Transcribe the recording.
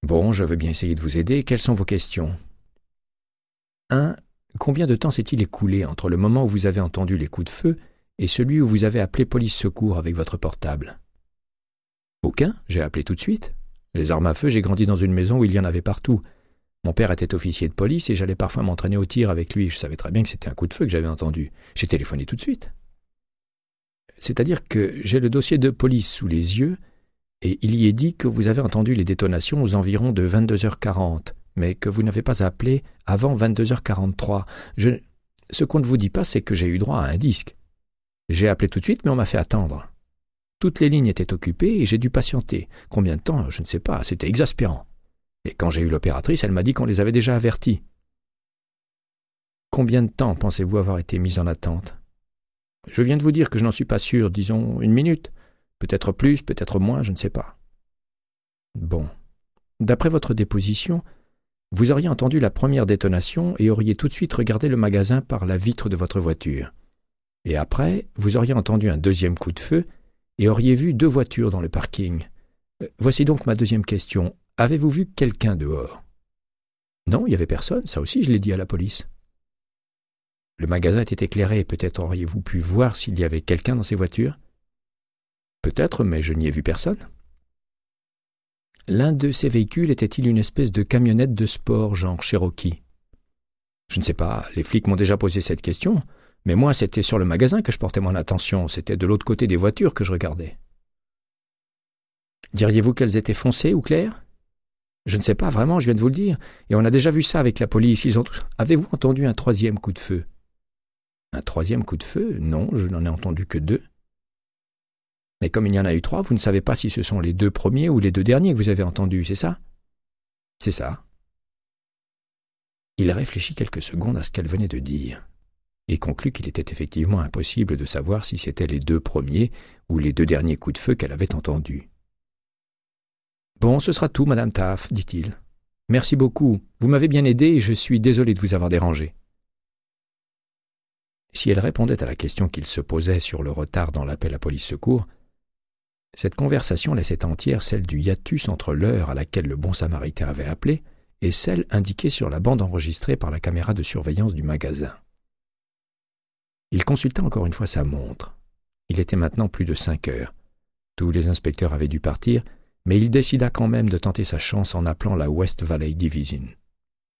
Bon, je veux bien essayer de vous aider. Quelles sont vos questions? 1. Combien de temps s'est-il écoulé entre le moment où vous avez entendu les coups de feu et celui où vous avez appelé police secours avec votre portable? Aucun, j'ai appelé tout de suite. Les armes à feu, j'ai grandi dans une maison où il y en avait partout. Mon père était officier de police et j'allais parfois m'entraîner au tir avec lui. Je savais très bien que c'était un coup de feu que j'avais entendu. J'ai téléphoné tout de suite. C'est-à-dire que j'ai le dossier de police sous les yeux et il y est dit que vous avez entendu les détonations aux environs de 22h40, mais que vous n'avez pas appelé avant 22h43. Ce qu'on ne vous dit pas, c'est que j'ai eu droit à un disque. J'ai appelé tout de suite, mais on m'a fait attendre. Toutes les lignes étaient occupées et j'ai dû patienter. Combien de temps? Je ne sais pas, c'était exaspérant. Et quand j'ai eu l'opératrice, elle m'a dit qu'on les avait déjà avertis. Combien de temps pensez-vous avoir été mis en attente? Je viens de vous dire que je n'en suis pas sûr, disons 1 minute. Peut-être plus, peut-être moins, je ne sais pas. Bon. D'après votre déposition, vous auriez entendu la première détonation et auriez tout de suite regardé le magasin par la vitre de votre voiture. Et après, vous auriez entendu un deuxième coup de feu et auriez vu 2 voitures dans le parking. Voici donc ma deuxième question. Avez-vous vu quelqu'un dehors? Non, il n'y avait personne, ça aussi je l'ai dit à la police. Le magasin était éclairé, peut-être auriez-vous pu voir s'il y avait quelqu'un dans ces voitures? Peut-être, mais je n'y ai vu personne. L'un de ces véhicules était-il une espèce de camionnette de sport, genre Cherokee? Je ne sais pas, les flics m'ont déjà posé cette question, mais moi c'était sur le magasin que je portais mon attention, c'était de l'autre côté des voitures que je regardais. Diriez-vous qu'elles étaient foncées ou claires? Je ne sais pas, vraiment, je viens de vous le dire, et on a déjà vu ça avec la police. Avez-vous entendu un 3e coup de feu? Un 3e coup de feu? Non, je n'en ai entendu que 2. Mais comme il y en a eu 3, vous ne savez pas si ce sont les 2 premiers ou les 2 derniers que vous avez entendus, c'est ça? C'est ça. Il réfléchit quelques secondes à ce qu'elle venait de dire, et conclut qu'il était effectivement impossible de savoir si c'était les 2 premiers ou les 2 derniers coups de feu qu'elle avait entendus. « Bon, ce sera tout, Madame Taff, dit-il. Merci beaucoup. Vous m'avez bien aidé et je suis désolé de vous avoir dérangé. » Si elle répondait à la question qu'il se posait sur le retard dans l'appel à police secours, cette conversation laissait entière celle du hiatus entre l'heure à laquelle le bon samaritain avait appelé et celle indiquée sur la bande enregistrée par la caméra de surveillance du magasin. Il consulta encore une fois sa montre. Il était maintenant plus de 5 heures. Tous les inspecteurs avaient dû partir, mais il décida quand même de tenter sa chance en appelant la West Valley Division.